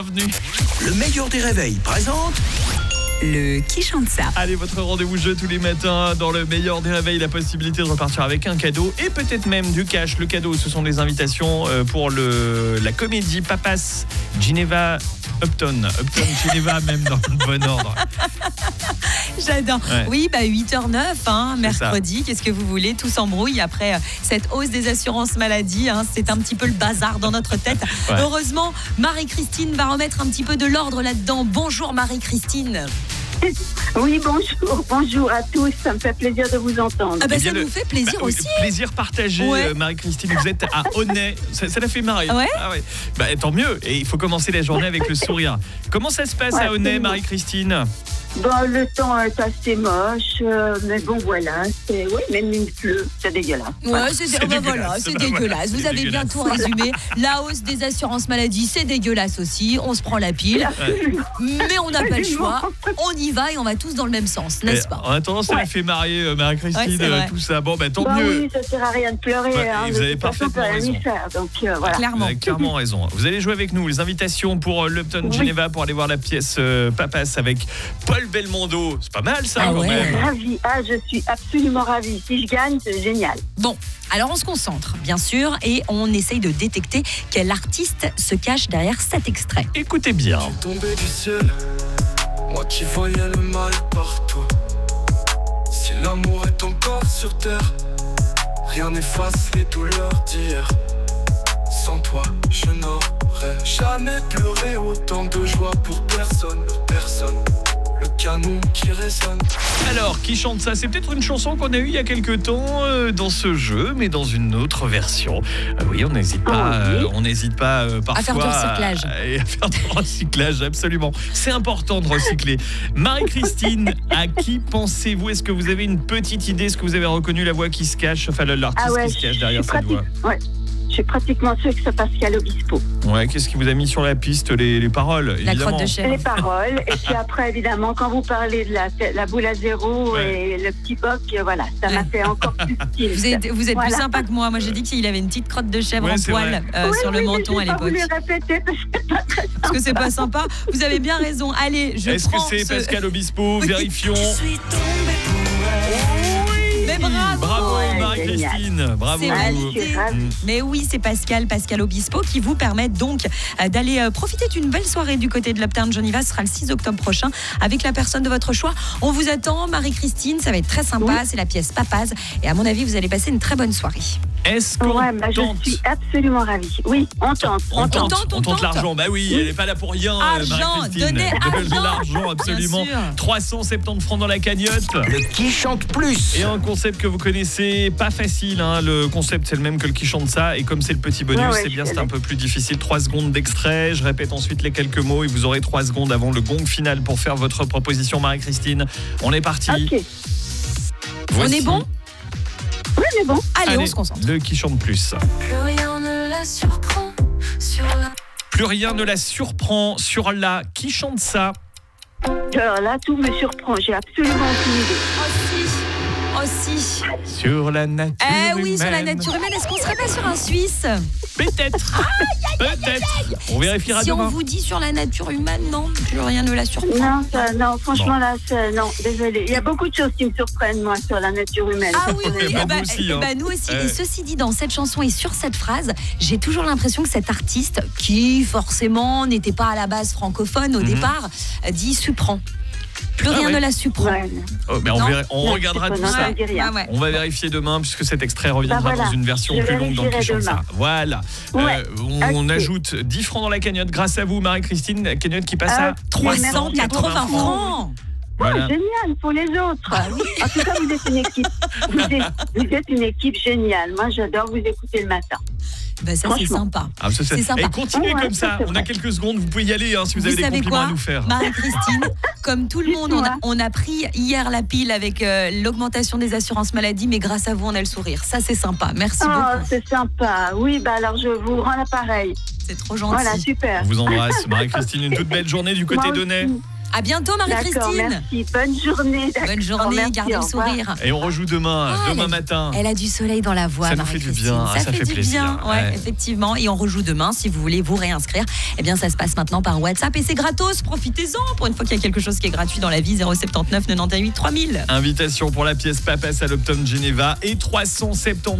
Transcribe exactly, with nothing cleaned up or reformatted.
Bienvenue. Le meilleur des réveils présente le Qui chante ça. Allez, votre rendez-vous jeu tous les matins dans le meilleur des réveils, la possibilité de repartir avec un cadeau et peut-être même du cash. Le cadeau, ce sont des invitations pour le, la comédie Papas Geneva Upton. Upton Geneva, même dans le bon ordre. J'adore. Ouais. Oui, bah huit heures neuf, hein, mercredi. Qu'est-ce que vous voulez? Tout s'embrouille après euh, cette hausse des assurances maladie. Hein, c'est un petit peu le bazar dans notre tête. Ouais. Heureusement, Marie-Christine va remettre un petit peu de l'ordre là-dedans. Bonjour Marie-Christine. Oui, bonjour, bonjour à tous, ça me fait plaisir de vous entendre. Ah bah, ça nous le, fait plaisir bah, aussi. Plaisir partagé, ouais. Marie-Christine, vous êtes à Aunay, ça, ça l'a fait marrer. Ouais. Ah ouais. Bah, tant mieux, et il faut commencer la journée avec le sourire. Comment ça se passe ouais, à Aunay, Marie-Christine? Bon, le temps est assez moche, euh, mais bon voilà, c'est oui, même il pleut, c'est dégueulasse. Ouais, c'est, c'est, bah, voilà, c'est bah, dégueulasse. Voilà, vous c'est avez dégueulasse. Bien tout résumé. La hausse des assurances maladie, c'est dégueulasse aussi. On se prend la pile, ouais. Mais on n'a pas le choix. On y va et on va tous dans le même sens, n'est-ce pas? En attendant, ça ouais. fait marier euh, Marie-Christine, ouais, tout ça. Bon, bah tant bah, mieux. Oui, ça sert à rien de pleurer. Ouais, hein, vous avez parfaitement raison. Faire, donc, euh, voilà. Clairement. Vous avez clairement raison. Vous allez jouer avec nous. Les invitations pour euh, l'Upton oui. Geneva pour aller voir la pièce euh, Papas avec Paul Belmondo. C'est pas mal ça, ah quand ouais. même. Ravi. Ah, je suis absolument ravie. Si je gagne, c'est génial. Bon, alors on se concentre, bien sûr, et on essaye de détecter quel artiste se cache derrière cet extrait. Écoutez bien. Je suis tombé du ciel, moi qui voyais le mal partout. Si l'amour est encore sur terre, rien n'efface les douleurs d'hier. Sans toi, je n'aurais jamais pleuré autant de joie pour personne, personne. Le canon qui résonne. Alors, qui chante ça? C'est peut-être une chanson qu'on a eue il y a quelques temps euh, dans ce jeu, mais dans une autre version. Euh, oui, on n'hésite pas, euh, on n'hésite pas euh, parfois à faire du recyclage. À, à faire du recyclage, absolument. C'est important de recycler. Marie-Christine, à qui pensez-vous? Est-ce que vous avez une petite idée? Est-ce que vous avez reconnu la voix qui se cache, enfin l'artiste ah ouais, qui se cache derrière cette voix? Ouais. Je suis pratiquement sûre que c'est Pascal Obispo. Ouais, qu'est-ce qui vous a mis sur la piste? Les, les paroles, la évidemment. crotte de chèvre. Les paroles. Et puis après, évidemment, quand vous parlez de la, la boule à zéro ouais. et le petit boc, voilà, ça m'a fait encore plus style. Vous êtes, vous êtes voilà. plus sympa que moi. Moi, j'ai dit qu'il avait une petite crotte de chèvre ouais, en poil euh, oui, sur oui, le menton à l'époque. Vous le répéter parce que c'est pas très sympa. Parce que c'est pas sympa. Vous avez bien raison. Allez, je Est-ce prends que c'est ce... Pascal Obispo? Vérifions. Je suis tombée pour elle. Mais bravo, bravo ouais, Marie-Christine, bravo. Mais oui, c'est Pascal, Pascal Obispo qui vous permet donc d'aller profiter d'une belle soirée du côté de l'Upton Geneva. Ce sera le six octobre prochain avec la personne de votre choix. On vous attend, Marie-Christine, ça va être très sympa. Oui. C'est la pièce Papas et à mon avis, vous allez passer une très bonne soirée. Est-ce qu'on ouais, bah, tente? Je suis absolument ravie. Oui, on tente. On, on tente, tente, on on tente tente. l'argent. Bah oui, elle n'est pas là pour rien. Argent, donnez argent. L'argent, absolument. trois cent soixante-dix francs dans la cagnotte. Le Qui chante plus. Et un concept que vous connaissez, pas facile. Hein. Le concept, c'est le même que le Qui chante ça. Et comme c'est le petit bonus, ouais, ouais, c'est bien, c'est un peu plus difficile. trois secondes d'extrait. Je répète ensuite les quelques mots et vous aurez trois secondes avant le gong final pour faire votre proposition, Marie-Christine. On est parti. Okay. On est bon? Oui, mais bon. Allez, Allez, on se concentre. Le Qui chante plus. Plus rien ne la surprend sur la... Plus rien ne la surprend sur la... Qui chante ça? Alors là, tout me surprend. J'ai absolument aucune idée. Oh si. Oh si. Sur la nature Eh humaine. oui, sur la nature humaine. Est-ce qu'on serait pas sur un Suisse? Peut-être. Peut-être. On vérifiera si demain. Si on vous dit sur la nature humaine, non, plus rien ne la surprend. Non, ça, non franchement, bon. là, ça, non, désolé. Il y a beaucoup de choses qui me surprennent, moi, sur la nature humaine. Ah oui, oui, bah, bah, nous aussi. Bah, hein. bah, nous aussi. Euh. Et ceci dit, dans cette chanson et sur cette phrase, j'ai toujours l'impression que cet artiste, qui forcément n'était pas à la base francophone au mm-hmm. départ, dit supprend. Plus ah rien ouais. ne la supprend. Ouais. Oh, mais on, verra, on regardera tout ça. Ah ouais. On va vérifier demain puisque cet extrait reviendra bah voilà. dans une version Je plus longue dans le Qui chante ça. Voilà. Ouais. Euh, on, on ajoute dix francs dans la cagnotte grâce à vous, Marie-Christine. La cagnotte qui passe euh, à trois cent quatre-vingts francs. Voilà. Oh, génial pour les autres. Ah, oui. En tout cas, vous êtes une équipe. Vous êtes, vous êtes une équipe géniale. Moi, j'adore vous écouter le matin. Ben ça c'est sympa. Ah, ça, c'est... c'est sympa. Et continuez oh, ouais, comme ça. ça on a quelques secondes. Vous pouvez y aller hein, si vous, vous avez des compliments quoi à nous faire. Marie-Christine, comme tout le monde, on a, on a pris hier la pile avec euh, l'augmentation des assurances maladie, mais grâce à vous, on a le sourire. Ça c'est sympa. Merci oh, beaucoup. C'est sympa. Oui, bah alors je vous rends l'appareil. C'est trop gentil. Voilà, super. On vous embrasse, Marie-Christine. Une toute belle journée du côté d'Aunay. À bientôt, Marie-Christine. D'accord, merci. Bonne journée. Bonne journée, merci, gardez le sourire. Et on rejoue demain, Ah, demain elle a- matin. Elle a du soleil dans la voix, Ça nous fait du Marie-Christine. bien, Ça, ça fait, fait du plaisir. bien, ouais, Ouais. effectivement. Et on rejoue demain si vous voulez vous réinscrire. Eh bien, ça se passe maintenant par WhatsApp et c'est gratos. Profitez-en pour une fois qu'il y a quelque chose qui est gratuit dans la vie. zéro sept neuf quatre-vingt-dix-huit trois mille. Invitation pour la pièce Papas à l'Optum Geneva et trois cent septante